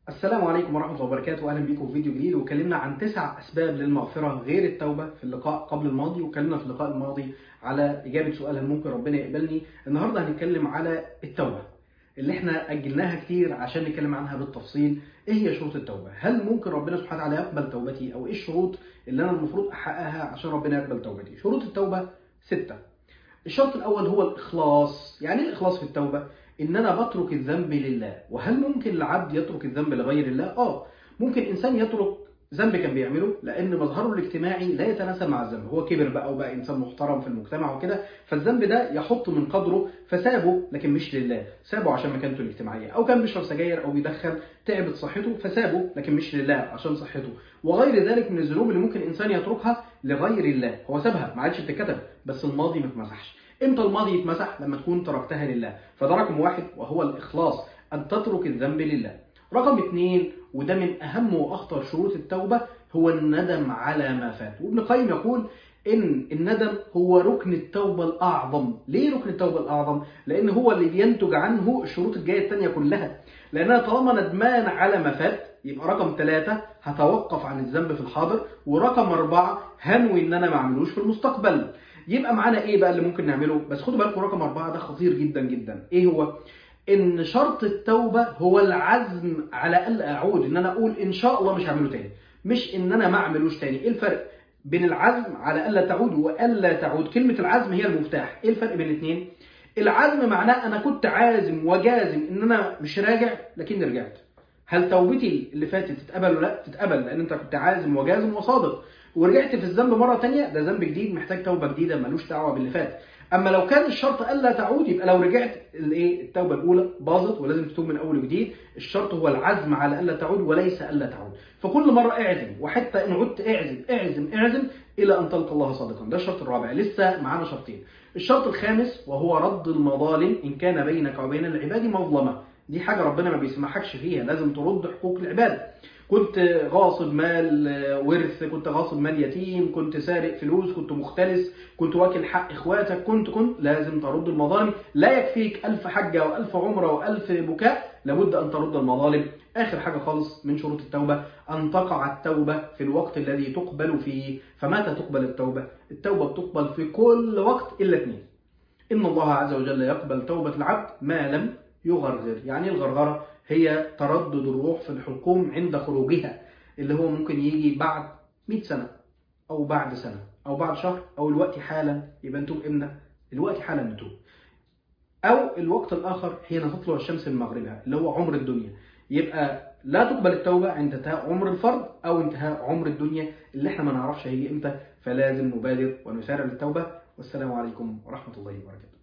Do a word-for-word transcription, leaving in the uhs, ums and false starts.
السلام عليكم ورحمة الله وبركاته، وأهلا بيكم في فيديو جديد. وكلمنا عن تسع أسباب للمغفرة غير التوبة في اللقاء قبل الماضي، وكلمنا في اللقاء الماضي على إجابة سؤال هل ممكن ربنا يقبلني. النهاردة هنتكلم على التوبة اللي احنا أجلناها كتير عشان نتكلم عنها بالتفصيل. إيه هي شروط التوبة؟ هل ممكن ربنا سبحانه وتعالى يقبل توبتي؟ أو إيه الشروط اللي أنا المفروض أحققها عشان ربنا يقبل توبتي؟ شروط التوبة ستة. الشرط الأول هو الإخلاص. يعني إيه الإخلاص في التوبة؟ إن أنا بترك الذنب لله. وهل ممكن العبد يترك الذنب لغير الله؟ آه، ممكن إنسان يترك ذنب كان بيعمله لأن مظهره الاجتماعي لا يتناسب مع الذنب، هو كبر بقى وبقى إنسان محترم في المجتمع وكده، فالذنب ده يحط من قدره فسابه، لكن مش لله، سابه عشان مكانته الاجتماعية، أو كان بيشرب سجاير أو بيدخن تعبت صحته فسابه، لكن مش لله عشان صحته، وغير ذلك من الذنوب اللي ممكن إنسان يتركها لغير الله. هو سابها ما عادش بتتكتب بس الماضي ما اتمسحش. امتى الماضي يتمسح؟ لما تكون تركتها لله. فده رقم واحد وهو الإخلاص، أن تترك الذنب لله. رقم اثنين، وده من أهم وأخطر شروط التوبة، هو الندم على ما فات. وابن القيم يقول إن الندم هو ركن التوبة الأعظم. ليه ركن التوبة الأعظم؟ لأن هو اللي بينتج عنه الشروط الجاية التانية كلها. لأن أنا طالما ندمان على ما فات، يبقى رقم ثلاثة هتوقف عن الذنب في الحاضر، ورقم أربعة هنوي إن أنا ما أعملوش في المستقبل. يبقى معانا ايه بقى اللي ممكن نعمله؟ بس خدوا بالكم رقم أربعة ده خطير جدا جدا. ايه هو؟ ان شرط التوبة هو العزم على الا اعود، ان انا اقول ان شاء الله مش هعمله تاني، مش ان انا ما اعملوش تاني. ايه الفرق بين العزم على الا تعود والا تعود؟ كلمة العزم هي المفتاح. ايه الفرق بين الاثنين؟ العزم معناه انا كنت عازم وجازم ان انا مش راجع لكن رجعت. هل توبتي اللي فاتت تتقبل ولا لا؟ تتقبل، لان انت كنت عازم وجازم وصادق، ورجعت في الذنب مره ثانيه، ده ذنب جديد محتاج توبه جديده ملوش دعوه باللي فات. اما لو كان الشرط الا تعود، يبقى لو رجعت الايه التوبه الاولى باظت ولازم تتوب من اول وجديد. الشرط هو العزم على الا تعود وليس الا تعود. فكل مره اعزم، وحتى ان عدت اعزم اعزم اعزم الى ان تلقى الله صادقا. ده الشرط الرابع. لسه معانا شرطين. الشرط الخامس وهو رد المظالم ان كان بينك وبين العباد مظلمه. دي حاجه ربنا ما بيسمحكش فيها، لازم ترد حقوق العباد. كنت غاصب مال ورث، كنت غاصب مال يتيم، كنت سارق فلوس، كنت مختلس، كنت واكل حق اخواتك، كنت كنت لازم ترد المظالم. لا يكفيك ألف حجة وألف عمرة وألف بكاء، لابد أن ترد المظالم. آخر حاجة خالص من شروط التوبة أن تقع التوبة في الوقت الذي تقبل فيه. فمتى تقبل التوبة؟ التوبة بتقبل في كل وقت إلا اثنين. إن الله عز وجل يقبل توبة العبد ما لم يغرغر. يعني الغرغرة هي تردد الروح في الحلقوم عند خروجها، اللي هو ممكن يجي بعد مئة سنة أو بعد سنة أو بعد شهر أو الوقت حالا. يبقى نتوب إمتى؟ الوقت حالا نتوب. أو الوقت الآخر حين تطلع الشمس من مغربها، اللي هو عمر الدنيا. يبقى لا تقبل التوبة عند انتهاء عمر الفرد أو انتهاء عمر الدنيا اللي احنا ما نعرفش هيجي إمتى. فلازم نبادر ونسارع للتوبة. والسلام عليكم ورحمة الله وبركاته.